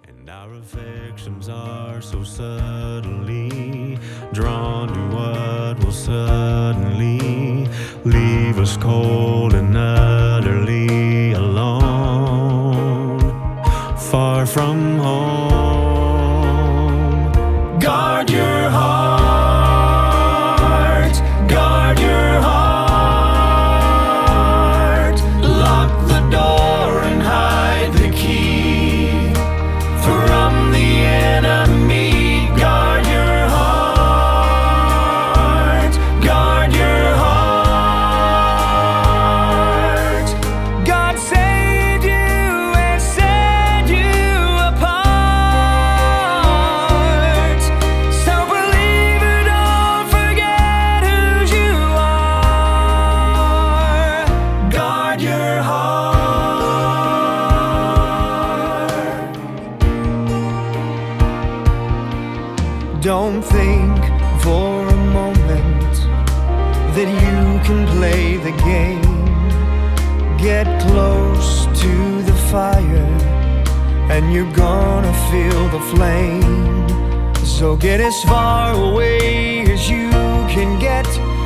And our affections are so subtly drawn to what will suddenly leave us cold and utterly alone, far from home. Guard your heart, guard your heart. Lock the door and hide the key from the enemy. Guard your heart, guard your heart. God saved you and set you apart. So believer, don't forget who you are. Guard your heart. Don't think for a moment that you can play the game. Get close to the fire and you're gonna feel the flame. So get as far away as you can get